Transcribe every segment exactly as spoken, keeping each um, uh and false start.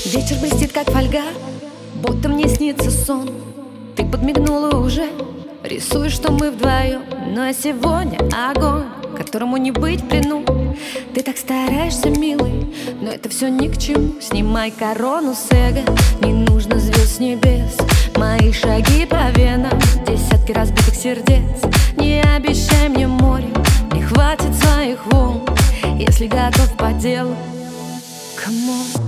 Вечер блестит, как фольга, будто мне снится сон. Ты подмигнула уже, рисуешь, что мы вдвоем. Но я сегодня огонь, которому не быть в плену. Ты так стараешься, милый, но это все ни к чему. Снимай корону с эго, не нужно звезд с небес. Мои шаги по венам, десятки разбитых сердец. Не обещай мне море, не хватит своих волн. Если готов по делу, come on.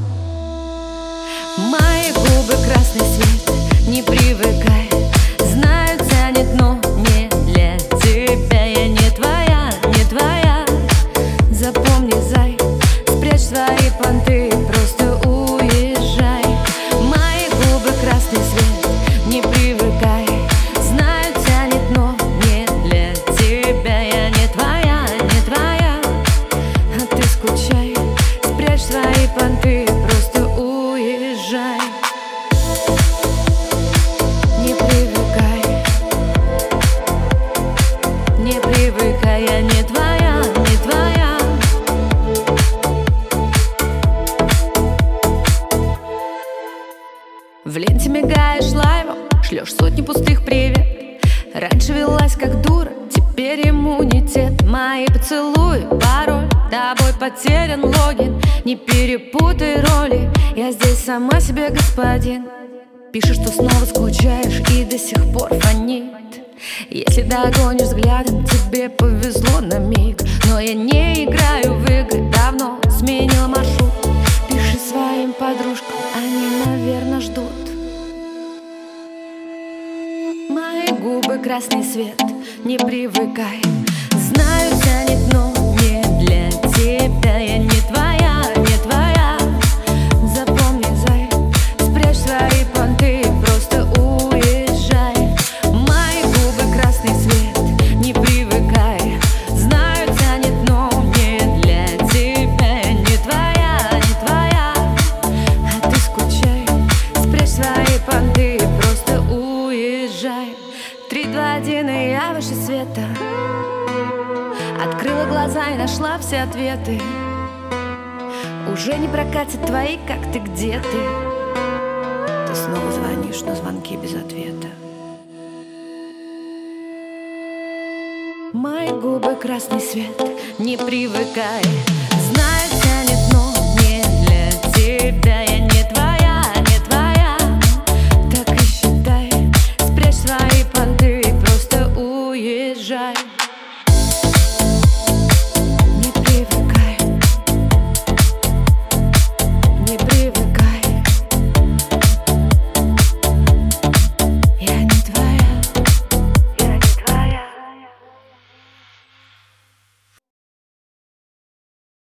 Мои губы красный свет, не привыкай. Знаю, тянет, но не для тебя. Я не твоя, не твоя. Запомни, зай, спрячь свои понты, просто уезжай. Мои губы красный свет, не привыкай. Знаю, тянет, но не для тебя. Я не твоя, не твоя. А ты скучай, спрячь свои понты, просто уезжай. Не привыкай, не привыкай, я не твоя, не твоя. В ленте мигаешь лайвом, шлешь сотни пустых привет. Раньше велась как дура, теперь иммунитет. Мои поцелуи, пароль, тобой потерян логин. Не перепутай роли, я здесь сама себе господин. Пишешь, что снова скучаешь и до сих пор фонит. Если догонишь взглядом, тебе повезло на миг. Но я не играю в игры, давно сменила маршрут. Пиши своим подружкам, они, наверное, ждут. Мои губы красный свет, не привыкай. Знаю, тянет, но не для тебя. Я не твоя, не твоя. Запомни, зай, спрячь свои понты, просто уезжай. Мои губы красный свет, не привыкай. Знаю, тянет, но не для тебя. Я не твоя, не твоя. А ты скучай, спрячь свои понты, просто уезжай. Три, два, один, и я выше света. Открыла глаза и нашла все ответы. Уже не прокатят твои, как ты, где ты. Ты снова звонишь, но звонки без ответа. Мои губы красный свет, не привыкай.